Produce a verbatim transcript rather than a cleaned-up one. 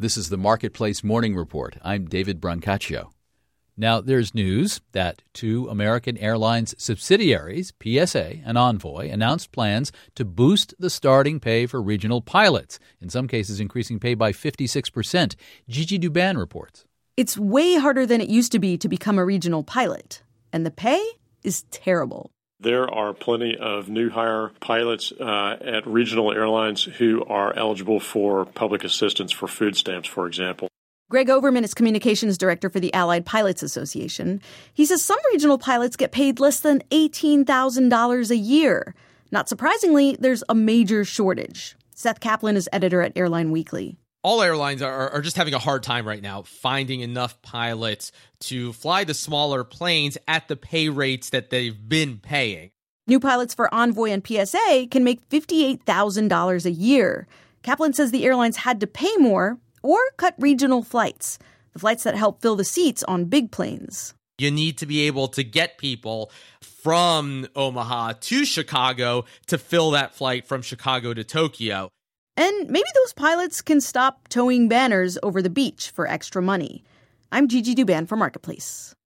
This is the Marketplace Morning Report. I'm David Brancaccio. Now, there's news that two American Airlines subsidiaries, P S A and Envoy, announced plans to boost the starting pay for regional pilots, in some cases increasing pay by fifty-six percent. Gigi Douban reports. It's way harder than it used to be to become a regional pilot, and the pay is terrible. There are plenty of new hire pilots uh, at regional airlines who are eligible for public assistance for food stamps, for example. Greg Overman is communications director for the Allied Pilots Association. He says some regional pilots get paid less than eighteen thousand dollars a year. Not surprisingly, there's a major shortage. Seth Kaplan is editor at Airline Weekly. All airlines are, are just having a hard time right now finding enough pilots to fly the smaller planes at the pay rates that they've been paying. New pilots for Envoy and P S A can make fifty-eight thousand dollars a year. Kaplan says the airlines had to pay more or cut regional flights, the flights that help fill the seats on big planes. You need to be able to get people from Omaha to Chicago to fill that flight from Chicago to Tokyo. And maybe those pilots can stop towing banners over the beach for extra money. I'm Gigi Douban for Marketplace.